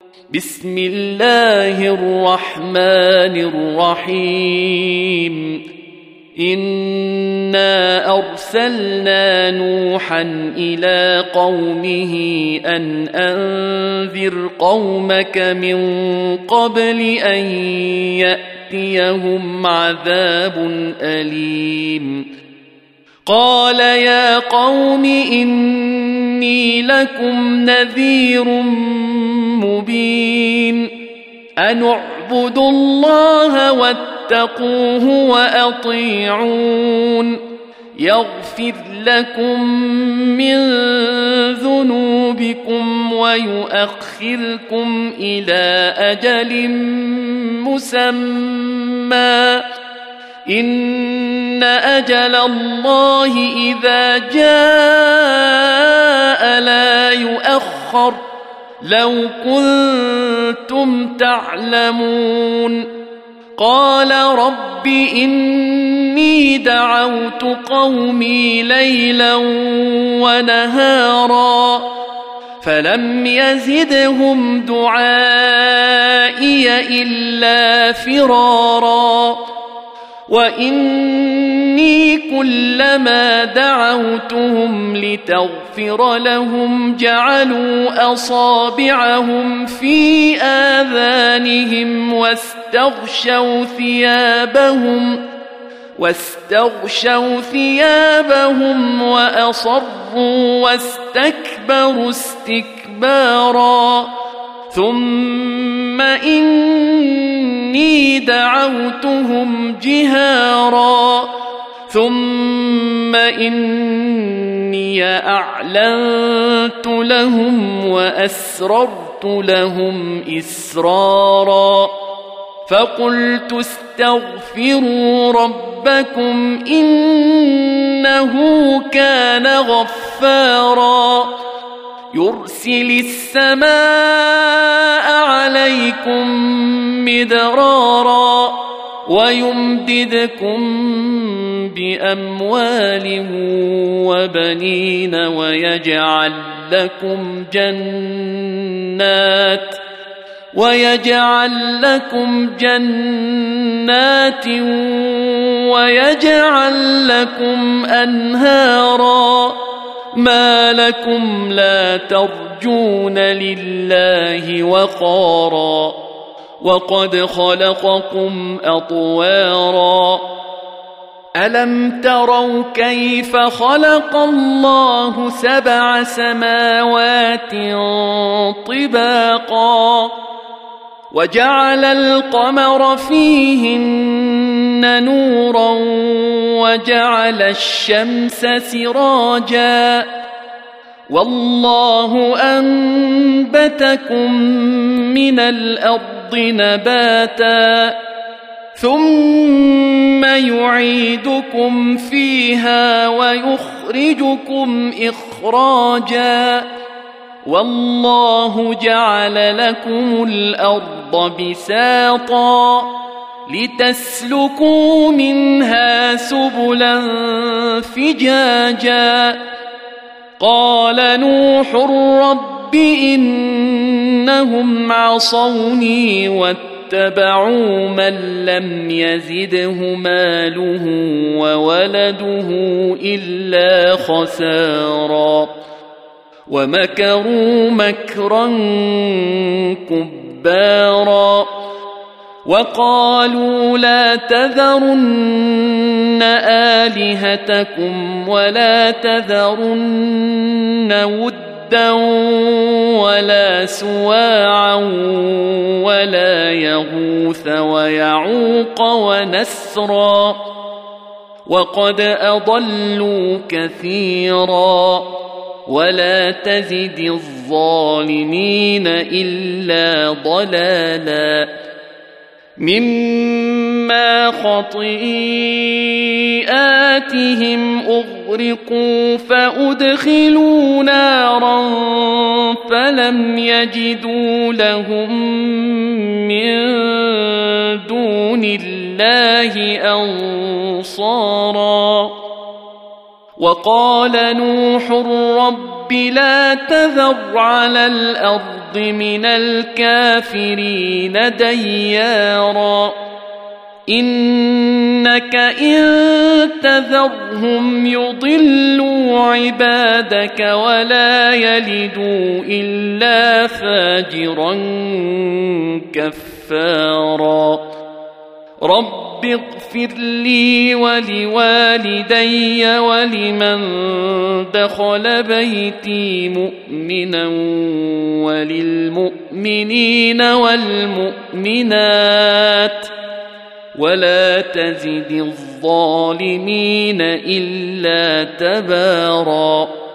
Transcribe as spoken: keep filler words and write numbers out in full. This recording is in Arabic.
بسم الله الرحمن الرحيم إنا أرسلنا نوحا إلى قومه أن أنذر قومك من قبل أن يأتيهم عذاب أليم قال يا قوم إني لكم نذير مبين أن اعبدوا الله واتقوه وأطيعون يغفر لكم من ذنوبكم ويؤخركم إلى أجل مسمى إن أجل الله إذا جاء لا يؤخر لو كنتم تعلمون قال رب إني دعوت قومي ليلا ونهارا فلم يزدهم دعائي إلا فرارا وإني كلما دعوتهم لتغفر لهم جعلوا أصابعهم في آذانهم واستغشوا ثيابهم واستغشوا ثيابهم وأصروا واستكبروا استكبارا ثم إني دعوتهم جهارا ثم إني أعلنت لهم وأسررت لهم إسرارا فقلت استغفروا ربكم إنه كان غفارا يرسل السماء عليكم مدرارا ويمددكم بأموال وبنين ويجعل لكم جنات ويجعل لكم جنات ويجعل لكم أنهارا ما لكم لا ترجون لله وقارا وقد خلقكم أطوارا ألم تروا كيف خلق الله سبع سماوات طباقا وجعل القمر فيهن نورا وجعل الشمس سراجا والله أنبتكم من الأرض نباتا ثم يعيدكم فيها ويخرجكم إخراجا والله جعل لكم الأرض بساطا لتسلكوا منها سبلا فجاجا قال نوح رب إنهم عصوني واتبعوا من لم يزده ماله وولده إلا خسارا ومكروا مكرا كبارا وقالوا لا تذرن آلهتكم ولا تذرن ودا ولا سواعا ولا يغوث ويعوق ونسرا وقد أضلوا كثيرا ولا تزد الظالمين إلا ضلالا مما خطيئاتهم أغرقوا فأدخلوا نارا فلم يجدوا لهم من دون الله أنصارا وقال نوح رب لا تذر على الأرض من الكافرين ديارا إنك إن تذرهم يضلوا عبادك ولا يلدوا إلا فاجرا كفارا رب اغفر لي ولوالدي ولمن دخل بيتي مؤمنا وللمؤمنين والمؤمنات ولا تزد الظالمين إلا تباراً